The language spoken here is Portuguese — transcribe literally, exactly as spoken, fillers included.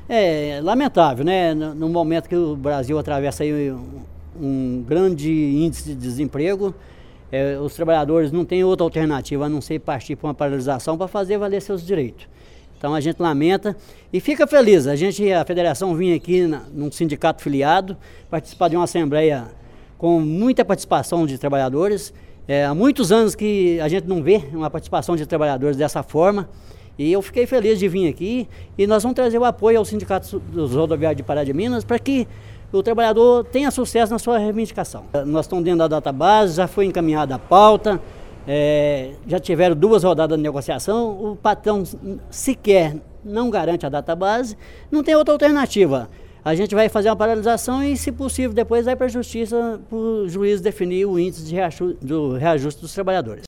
É lamentável, né? No, no momento que o Brasil atravessa aí um, um grande índice de desemprego, é, os trabalhadores não têm outra alternativa a não ser partir para uma paralisação para fazer valer seus direitos. Então a gente lamenta e fica feliz. A gente, a federação vinha aqui na, num sindicato filiado, participar de uma assembleia com muita participação de trabalhadores. É, há muitos anos que a gente não vê uma participação de trabalhadores dessa forma. E eu fiquei feliz de vir aqui e nós vamos trazer o apoio ao Sindicato dos Rodoviários de Pará de Minas para que o trabalhador tenha sucesso na sua reivindicação. Nós estamos dentro da database, já foi encaminhada a pauta, é, já tiveram duas rodadas de negociação, o patrão sequer não garante a database, não tem outra alternativa. A gente vai fazer uma paralisação e, se possível, depois vai para a justiça para o juiz definir o índice de reajuste, do reajuste dos trabalhadores.